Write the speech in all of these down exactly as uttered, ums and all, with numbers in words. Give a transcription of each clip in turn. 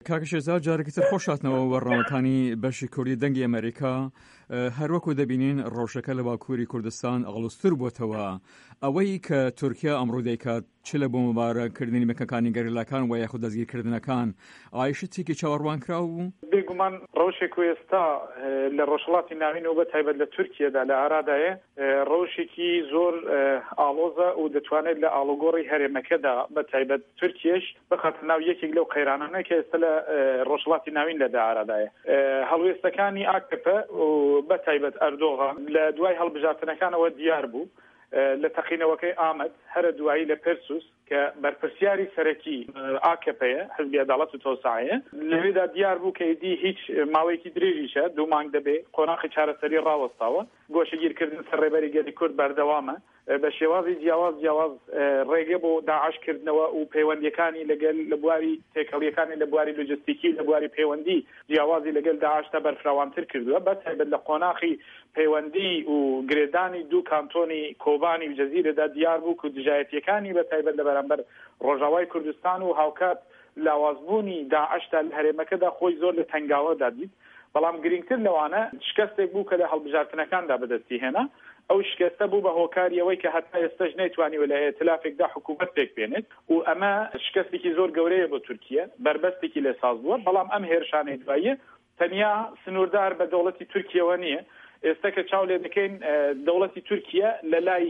کاک شێرزاد جارێکی تر خۆشاتنەوە وەڕناوەکانی بەشی کوردی دەنگی ئەمریکا هەروەکو دەبینین ڕۆژەکە لە باکووری کوردستان ئەغڵوستر بووتەوە ئەوەی کە تورکیا ئەمڕۆ دەیکات چ لە بۆ مبارەکردنی بەکەکانی گەریلاکان و یاخود دەستگیرکردنەکان ئایشتێکی چاوەڕوانکراو بوو؟ بێگومان ڕۆژێک و ئێستا لە ڕۆژهەڵاتی ناوین و بە تایبەت لە تورکیادا لە ئارادایە ڕۆژێکی زۆر ئاڵۆزە و دەتوانێت لە ئاڵوگۆڕی هەرێمەکەدا بە تایبەت تورکیش بخاتە ناو یەکێک لەو قەیرانانە کە ئێستا لە ڕۆژهەڵاتی ناوین لەدا ئارادایە. هەڵوێستەکانی ئاکپە و بە تایبەت ئەردۆغان لە دوای هەڵبژاردنەکانەوە دیار بوو لە تەقینەوەکەی ئامەد هەرە دوایی لە پرسوس کە بەرپرسیاری سەرەکی ئاکپەیە حزبی عەداڵەت و تەوسعەیە لەوێدا دیار بوو کە ئیدی هیچ ماوەیەکی درێژیشە دوو مانگ دەبێ قۆناغی چارەسەری ڕاوەستاوە گۆشەگیرکردن سەر ڕێبەری گەلی کورد بەردەوامە بە شێوازی جیاواز جیاواز ڕێگە بۆ داعشکردنەوە و پەیوەندیەکانی لەگەل لە بواری تێکەڵیەکانی لە بواری لۆجستیکی لە بواری پەیوەندی جیاوازی لەگەل داعشتا بەرفراوانتر کردووە بە تایبەت لە قۆناغی پەیوەندی و گرێدانی دوو کانتۆنی کۆبانی و جەزیرەدا دیار بوو و دژایەتیەکانی بە تایبەت لە بەرامبەر ڕۆژاوای کوردستان و هاوکات لاوازبوونی داعشتا لە هەرێمەکەدا خۆی زۆر لە تەنگاوەدا دیت بەڵام گرنگتر لەوانە شکستێک بوو کە لە هەڵبژاردنەکاندا بەدەستی هێنا ئەو شکستە بوو بە هۆکاریەوەی کە هەتا ئێستاش نەیتوانیوە لە ئێتلافێکدا حکوومەت پێک بێنێت و ئەمە شکستێکی زۆر گەورەیە بۆ تورکیا بربەستێکی لێساز بووە بەڵام ئەم هێرشانەی دواییە تەنیا سنووردار بە دەوڵەتی تورکیەوە نییە ئێستا کە چاو لێ دەکەین دەوڵەتی تورکیا لە لای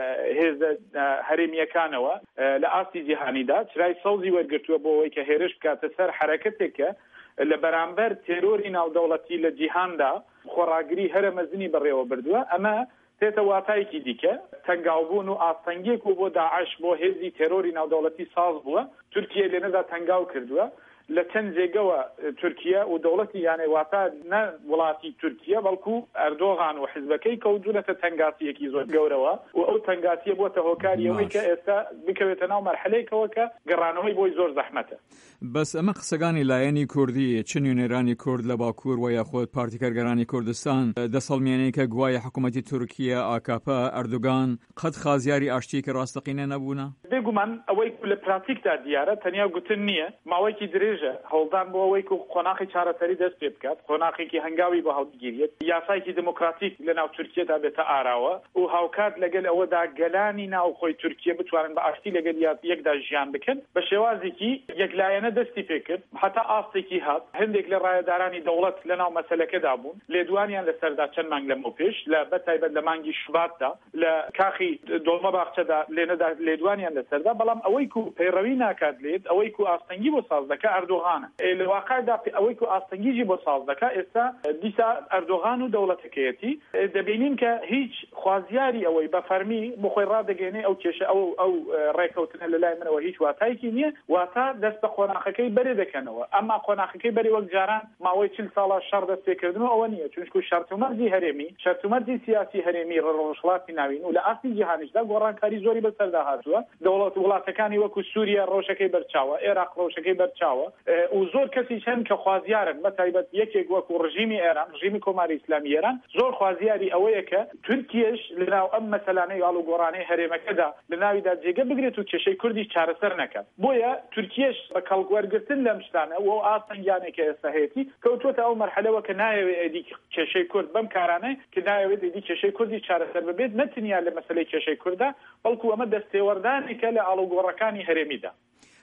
هێزە هەرێمیەکانەوە لە ئاستی جیهانیدا چرای سەوزی وەرگرتووە بۆ ئەوەی کە هێرش بکاتە سەر حرەکەتێکە لە بەرامبەر تێرۆری ناودەوڵەتی لە جیهاندا خۆڕاگری هەرە مەزنی بەڕێوە بردووە ئەمە تێتە واتایەکی دیکە تەنگاوبوون و ئاستەنگێک و بۆ داعش بۆ هێزی تێرۆری ناودەوڵەتی ساز بووە تورکیا لێنەدا تەنگاو کردووە لە چەند جێگەوە تورکیا و دەوڵەتی یانەی واتە نە وڵاتی تورکیا بەڵکو ئەردۆغان و حزبەکەی کەوتونەتە تەنگاتیەکی زۆر گەورەوە و ئەو تەنگاتیە بۆتە هۆکاریەوەی کە ئێستا بکەوێتە ناو مەرحەلەیەکەوە کە گەڕانەوەی بۆی زۆر زەحمەتە. بەس ئەمە قسەگانی لایەنی کوردی چ نوێنەرانی کورد لە باکوور و یاخۆت پارتی کارگەرانی کوردستان دەسەڵمێنەی کە گوایە حکوومەتی تورکیا ئاکاپە ئەردوگان قەت خازیاری ئاشتیکە ڕاستەقینە نەبوونە؟ بێگومان ئەوەی لە پراتیکدا دیارە تەنیا گوتن نییە ماوەیەکی درێژە هەوڵدان بۆ ئەوەی و قۆناغی چارەسەری دەست پێ بکات قۆناغێکی هەنگاوی بە هەڵگیریت یاسایکی دموکراتیک لە ناو تورکیادا بێتە ئاراوە و هاوکات لەگەل ئەوەدا گەلانی ناوخۆی تورکیا بتوانن بە ئاشتی لەگەل یەکدا ژیان بکەن بە شێوازێکی یەکلایەنە دەستی پێ کرد حتا ئاستێکی هات هەندێک لە ڕایەدارانی دەوڵەت لە ناو مەسەلەکەدا بوون لێدوانیان لەسەردا چەند مانگ لەمەوە پێش لە بەتایبەت لە مانگی شوباتدا لە کاخی دۆڵمە باخچەدا لێنەدا لێدوانیان لەسەردا بەڵام ئەوەی کو پەیڕەوی ناکات لێت ئەوەی کو ئاستەنگی بۆ ساز دەکات ئەردۆغانە لە واقعدا ئەوەی کو ئاستەنگیجی بۆ ساز دەکات ئێستا دیسا ئەردۆغان و دەوڵەتەکەیەتی دەبینین کە هیچ خوازیاری ئەوەی بە فەرمی بۆ خۆی ڕادەگەێنێ ئەو کێشە ئەو ئەو ڕێکەوتنە لە لای منەوە هیچ واتایکی نییە واتە دەست بە قۆناغەکەی بەرێ دەکەنەوە ئەما قۆناغەکەی بەرێ وەک جاران ماوەی چل ساڵە شەڕ دەست پێکردنەوە ئەوە نییە چونکو شەرتومەرجی هەرێمی شەرتومەرجی سیاسی هەرێمی ڕۆژهەڵاتی ناوین و لە ئاستی جیهانیشدا گۆڕانکاری زۆری بەسەردا هاتووە دەوڵەت وڵاتەکانی وەکو سووریا ڕۆژەکەی بەرچاوە عێراق ڕۆژەکەی بەرچاوە و زۆر کەسی چەند کە خوازیارن بە تایبەت یەکێک وەکو ڕژیمی ئێران ڕژیمی کۆماری ئیسلامی ئێران زۆر خوازیاری ئەوەیە کە تورکیش لەناو ئەم مەسەلانەی ئاڵوگۆڕانەی هەرێمەکەدا لە ناویدا جێگە بگرێت و کێشەی کوردی چارەسەر نەکات بۆیە تورکیش بە کەڵگوەرگرتن لەم شتانە و ئاستەنگیانێکە ئێستا هەیەی کەوتوتە ئەو مەرحەلەوە کە نایەوێت ئەدی کێشەی کورد بەم کارانەی کە نایەوێت ئەدی کێشەی کوردی چارەسەر ببێت نەتەنیا لە مەسەلەی کێشەی کوردە بەڵکو ئەمە دەستێوەردانێکە لە ئاڵوگۆڕەکانی هەرێمیدا.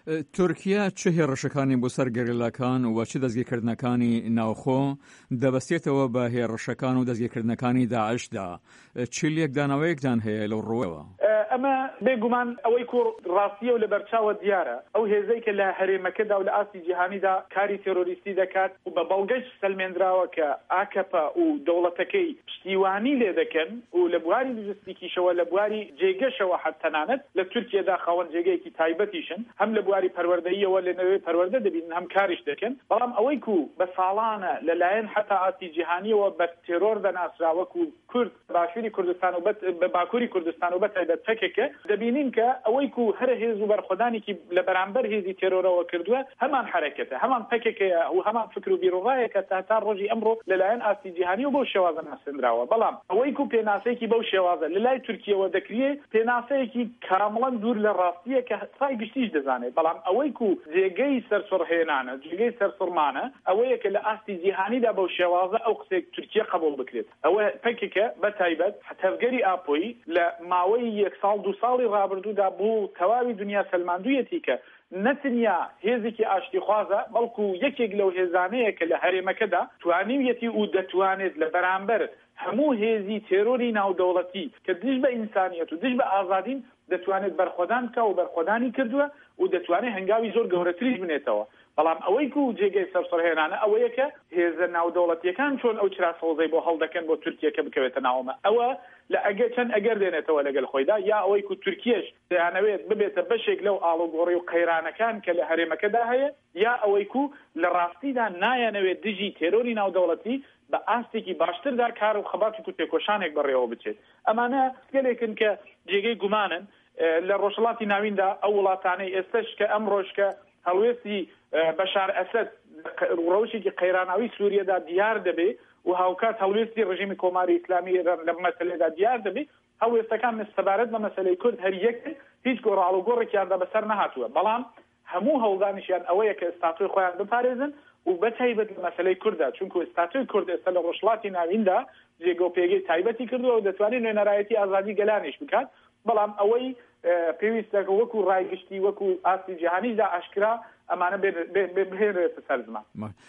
تورکیا چه هێرشەکانی بۆ سەر گەریلاکان و چه دەستگیرکردنەکانی ناوخۆ دەبەستێتەوە بە هێرشەکان و دەستگیرکردنەکانی داعشدا چیلێک داناوەیەکدان هەیە لەو ڕۆەوە؟ ئەمە بێگومان ئەوەی کوڕ ڕاستیە و لە بەرچاوە دیارە ئەو هێزەی کە لە هەرێمەکەدا و لە ئاستی جیهانیدا کاری تێرۆریستی دەکات و بە بەڵگەش سەلمێنراوە کە ئاکەپە و دەوڵەتەکەی پشتیوانی لێ دەکەن و لە بواری لوجستیکیشەوە لە بواری جێگەشەوە حتەنانەت لە تورکیادا خاوەن جێگەیەکی تایبەتیشن هەم لە بواری پەروەردەییەوە لە نەوەی پەروەردە دەبین هەم کاریش دەکەن بەڵام ئەوەی کو بە ساڵانە لەلایەن حتا ئاستی جیهانیەوە بە تێرۆر دەناسراوە و کورد باشووری کوردستان و بە باکووری کوردستان و بەتایبەت پەکێکە دەبینین کە ئەوەی کو هەر هێز و بەرخۆدانێکی لە بەرامبەر هێزی تێرۆرەوە کردووە هەمان حرەکەتە هەمان پەکێکەیە و هەمان فکر و بیرڕایەکە تا تا ڕۆژی ئەمڕۆ لەلایەن ئاستی جیهانی و بەو شێوازە ناسێنراوە بەڵام ئەوەی کو پێناسەیەکی بەو شێوازە لە لای تورکیەوە دەکرێت پێناسەیەکی کامڵەن دوور لە ڕاستیە کە سای گشتیش دەزانێت بەڵام بەڵام ئەوەی و جێگەی سەرسڕهێنانە جێگەی سەرسڕمانە ئەوەیە کە لە ئاستی جیهانیدا بەو شێوازە ئەو قسێک تورکیە قبول بکرێت ئەوە پێکێکە بە تایبەت هەتەفگەری ئاپۆی لە ماوەی یەک ساڵ دو ساڵی ڕابردوودا بوو تەواوی دنیا سەلماندوویەتی کە نەتەنیا هێزێکی ئاشتیخوازە بەڵکو یەکێک لەو هێزانەیە کە لە هەرێمەکەدا توانیویەتی و دەتوانێت لە بەرامبەر هەموو هێزی تێرۆری ناودەوڵەتی کە دژ بە ئینسانیەت و دژ بە ئازادین دەتوانێت بەرخۆدان بکە و بەرخۆدانی کردووە و دەتوانێت هەنگاوی زۆر گەورەتریش بنێتەوە بەڵام ئەوەی و جێگەی سەرسڕهێنانە ئەوەیە کە هێزە ناودەوڵەتیەکان چۆن ئەو چراسەوزەی بۆ هەڵدەکەن بۆ تورکیەکە بکەوێتە ناوەمە ئەوە لە ئەگەر چەند ئەگەر دێنێتەوە لەگەڵ خۆیدا یا ئەوەی و تورکیەش دەیانەوێت ببێتە بەشێک لەو ئاڵوگۆڕی و قەیرانەکان کە لە هەرێمەکەدا هەیە یا ئەوەی و لە ڕاستیدا نایانەوێت دژی تێرۆری ناودەوڵەتی بە ئاستێکی باشتردا کار و خەباتی و تێکۆشانێک بەڕێوە بچێت ئەمانە گەلێکن کە جێگەی گومانن لە ڕۆژهەڵاتی ناویندا ئەو وڵاتانەی ئێستش کە ئەم ڕۆژ کە هەڵوێستی بەشار ئەسەد ڕەوشێکی قەیراناوی سووریەدا دیار دەبێ و هاوکات هەڵوێستی ڕژیمی کۆماری ئیسلامی لە مەسەلەدا دیار دەبێ هەڵوێستەکان سەبارەت بە مەسەلەی کورد هەر یەک هیچ گۆڕاڵوگۆڕێکیاندا بەسەر نەهاتووە بەڵام هەموو هەوڵدانیشیان ئەوەیە کە ئستاتۆی خۆیان بپارێزن و بەتایبەت لە مەسەلەی کورددا چونکە ئستاتۆی کورد ئێستا لە ڕۆژهەڵاتی ناویندا جێگە و پێگەی تایبەتی کردووە و دەتوانێت نوێنەرایەتی ئازادی گەلانیش بکات بەڵام ئەوەی پێویستە وەکو ڕایگشتی وەکو ئاستی جیهانیدا ئاشکرا ئەمانە بهێنرێتە سەر زمان.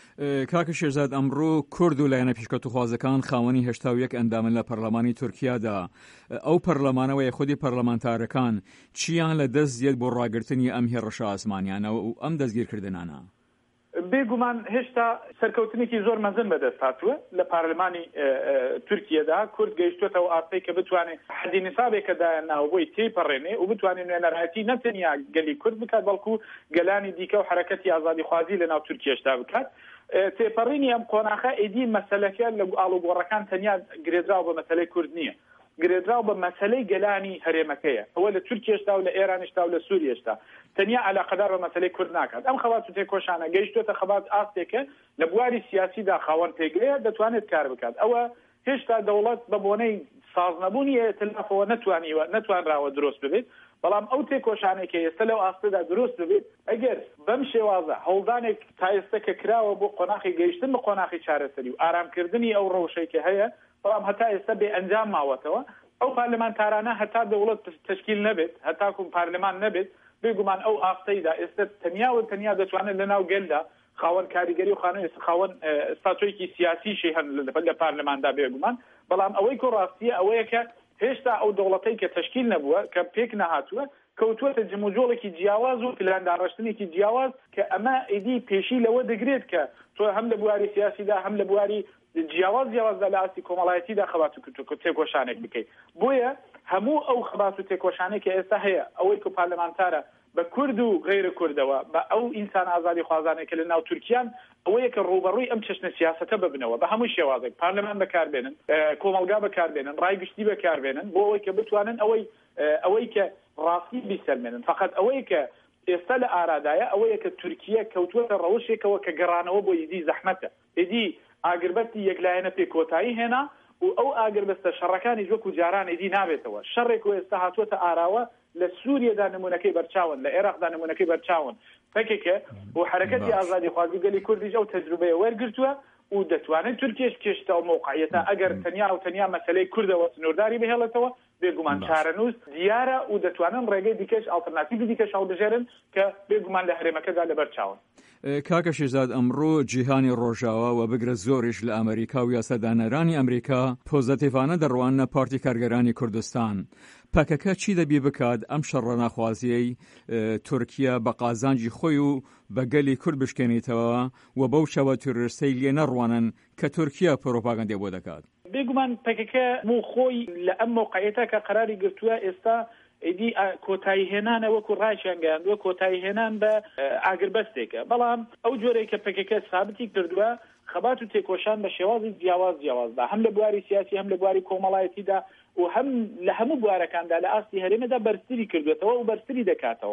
کاکە شێرزاد ئەمڕۆ کورد و لایەنە پیشکەوتوخوازەکان خاوەنی هێشتا و یەک ئەندامن لە پەرلەمانی تورکیادا ئەو پەرلەمانەوەی خودی پەرلەمانتارەکان چیان لە دەست دێت بۆ ڕاگررتنی ئەم هێڕەشە ئاسمانیانەوە و ئەم دەستگیرکردنانە بێگومان هێشتا سەرکەوتنێکی زۆر مەزن بەدەست هاتووە لە پارلمانی تورکیەدا کورد گەیشتوێتەوە ئاستەی کە بتوانێت حەدی نیسابێکەدا ناوبۆی تێپەڕێنێ و بتوانێت نوێنەرایەتی نەتەنیا گەلی کورد بکات بەڵکو گەلانی دیکە و حرەکەتی ئازادی خوازی لە ناو تورکیەشدا بکات تێپەڕینی ئەم قۆناغە ئیدی مەسەلەکە لە ئاڵوگۆڕەکان تەنیا گرێدراوە بە مەسەلەی کورد نییە گرێدراو بە مەسەلەی گەلانی هەرێمەکەیە ئەوە لە تورکیەشتا و لە ئێرانشتا و لە سووریەشتا تەنیا علاقەدار بە مەسەلەی کورد ناکات ئەم خەبات و تێکۆشانە گەیشتوێتە خەبات ئاستێکە لە بواری سیاسیدا خاوەن پێگرەیە دەتوانێت کار بکات ئەوە هێشتا دەوڵەت بە بۆنەی سازنەبوونی ئێتلافەوە نەتوانیوە نەتوانراوە دروست ببێت بەڵام ئەو تێکۆشانێکە ئێستا لەو ئاستەدا دروست ببێت ئەگەر بەم شێوازە هەوڵدانێک تا ئێستا کە کراوە بۆ قۆناغی گەیشتن بە قۆناغی چارەسەری و ئارامکردنی ئەو ڕەوشەیەکە هەیە بەڵام هەتا ئێستا بێ ئەنجام ماوەتەوە ئەو پارلەمانتارانە هەتا دەوڵەت تشکیل نەبێت هەتاکوم پارلەمان نەبێت بێگومان ئەو ئاستەیدا ئێستا تەنیا و تەنیا دەتوانێت لەناو گەلدا خاوەن کاریگەری و خانە خاوەن ئستاتۆیەکی سیاسیشی هەن لە پارلەماندا بێگومان بەڵام ئەوەی کۆ ڕاستیە ئەوەیە کە هێشتا ئەو دەوڵەتەی کە تشکیل نەبووە کە پێک نەهاتووە کەوتووەتە جموجۆڵێکی جیاواز و پلانداڕشتنێکی جیاواز کە ئەمە ئیدی پێشی لەوە دەگرێت کە تۆ هەم لە بواری سیاسیدا هەم لە بواری جیاواز جیاوازدا لە ئاستی کۆمەڵایەتیدا خەبات و تێکۆشانێک بکەیت بۆیە هەموو ئەو خەبات و تێکۆشانێک کە ئێستا هەیە ئەوەی کە پارلەمانتارە بە کورد و غیرە کوردەوە بە ئەو ئینسان ئازادی خوازانێک لە ناو تورکیان ئەوەیە کە ڕوبەڕووی ئەم چەشنە سیاسەتە ببنەوە بە هەموو شێوازێک پارلەمان بەکاربێنن کۆمەلگا بەکاربێنن ڕایگشتی بەکاربێنن بۆ ئەوەی کە بتوانن ئەوەی ئەوەی کە ڕاستی بیسەلمێنن فقط ئەوەی کە ئێستا لە ئارادایە ئەوەیە کە تورکیە کەوتووەتە ڕەوشێکەوە کە گەڕانەوە بۆ ئیدی زەحمەتە ئیدی ئاگربەتی یەکلایەنە پێ کۆتایی هێنا و ئەو ئاگربەستە شەڕەکانی وەکو جاران ئیدی نابێتەوە شەڕێک و ئێستا هاتووەتە ئاراوە لە سووریەدا نمونەکەی بەرچاون لە عێراقدا نمونەکەی بەرچاون فکێکە بۆ حرەکەتی ئازادی خوازی گەلی کوردیش ئەو تەجروبەیە وەرگرتووە و دەتوانێت تورکیش کێشتەوە موقعیەتە ئەگەر تەنیا و تەنیا مەسەلەی کوردەوە سنوورداری بهێڵێتەوە بێگومان چارەنووس دیارە و دەتوانن ڕێگەی دیکەش ئالتەرناتیڤی دیکەش هەڵبژێرن کە بێگومان لە هەرێمەکەدا لەبەرچاون. کاکە شێرزاد ئەمڕۆ جیهانی ڕۆژاوە و بگرە زۆریش لە ئەمریکا و یاسەدانەرانی ئەمریکا پۆزەتیڤانە دەڕوانە پارتی کارگەرانی کوردستان پەکەکە چی دەبی بکات ئەم شەڕە ناخوازیەی تورکیا بە قازانجی خۆی و بە گەلی کورد بشکێنیتەوە و بەو شەوە تورستەی لێ نەڕوانن کە تورکیا پرۆپاگەندێ بۆ دەکات بێگومان پەکەکە مو خۆی لە ئەم موقعیەتە کە قەراری گرتووە ئێستا ئیدی کۆتایی هێنانە وەکو ڕایشیان گەیاندووە کۆتایی هێنان بە ئاگربەستێکە بەڵام ئەو جۆرەی کە پەکەکە ثابتی کردووە خەبات و تێکۆشان بە شێوازی جیاواز جیاوازدا هەم لە بواری سیاسی هەم لە بواری کۆمەڵایەتیدا و هەم لە هەموو بوارەکاندا لە ئاستی هەرێمەدا بەرزتری کردوێتەوە و بەرزتری دەکاتەوە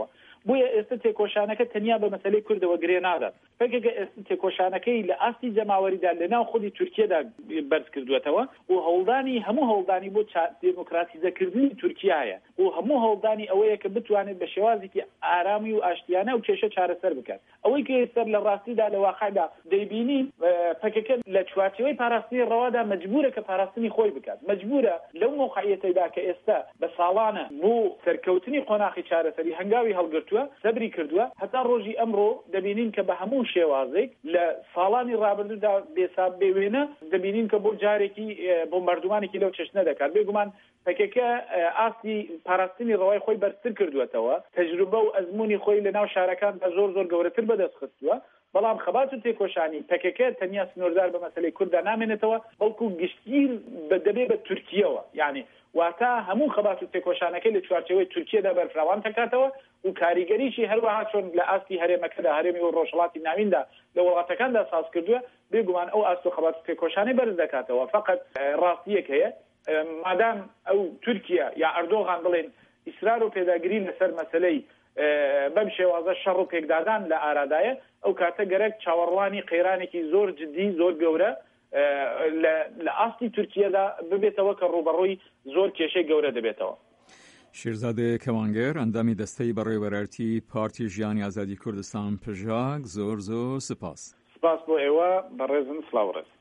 بۆیە ئێستا تێکۆشانەکە تەنیا بە مەسەلەی کوردەوە گرێ نادات فکرێکە ئێستا تێکۆشانەکەی لە ئاستی جەماوەریدا لەناو خودی تورکیەدا بەرز کردوێتەوە و هەوڵدانی هەموو هەوڵدانی بۆ دموکراتیزەکردنی تورکیایە و هەموو هەوڵدانی ئەوەیە کە بتوانێت بە شێوازێکی ئارامی و ئاشتیانە و کێشە چارەسەر بکات ئەوەی کە ئێستا لە ڕاستیدا لە واقعدا دەیبینین فکرێکە لە چوارچێوەی پاراستنی ڕەوادا مەجبورە کە پاراستنی خۆی بکات مەجبورە لەو موقعیەتەدا کە ئێستا بە ساڵانە بۆ سەرکەوتنی قۆناغی چارەسەری هەنگاوی هەڵگرتووە سەبری کردووە هەتا ڕۆژی ئەمڕۆ دەبینین کە بە هەموو شێوازێک لە ساڵانی ڕابردوودا بێساب بێوێنە دەبینین کە بۆ جارێکی بۆ مردمانێکی لەو چەشنە دەکات بێگومان پکێکە ئاستی پاراستنی ڕەوای خۆی بەرزتر کردوێتەوە تەجروبە و ئەزمموی خۆی لە ناو شارەکاندا زۆر زۆر گەورەتر بەدەست خستووە بەڵام خەبات و تێکۆشانی پکێکە تەنیا سنووردار بە مەسەلەی کووردا نامێنێتەوە بەڵکو گشتگیر دەبێ بە تورکیەوە یعنی واتە هەموو خەبات و تێکۆشانەکەی لە چوارچێوەی تورکیەدا بەرفراوان تکاتەوە و کاریگەریشی هەروەها چۆن لە ئاستی هەرێمەکەدا هەرێمی و ڕۆژهەڵاتی ناویندا لە وڵاتەکاندا ساز کردووە بێگومان ئەو ئاست و خەبات و تێکۆشانەی بەرز دەکاتەوە فقط ڕاستیەک هەیە مادام ئەو تورکیا یا ئەردۆغان بڵێن ئیسرار و پێداگیری لەسەر مەسەلەی بەم شێوازە شەڕ و پێکدادان لە ئارادایە ئەو کاتە گەرەک چاوەڕوانی قەیرانێکی زۆر جدی زۆر گەورە لە ئاستی تورکیەدا ببێتەوە کە ڕوبەڕووی زۆر کێشەی گەورە دەبێتەوە. شیرزادە کەوانگەر ئەندامی دەستەی بەڕێوەبەرارەتی پارتی ژیانی ئازادی کوردستان پژاک زۆر زۆر سپاس. سپاس بۆ ئێوە بەڕێزم سلااوڕێز.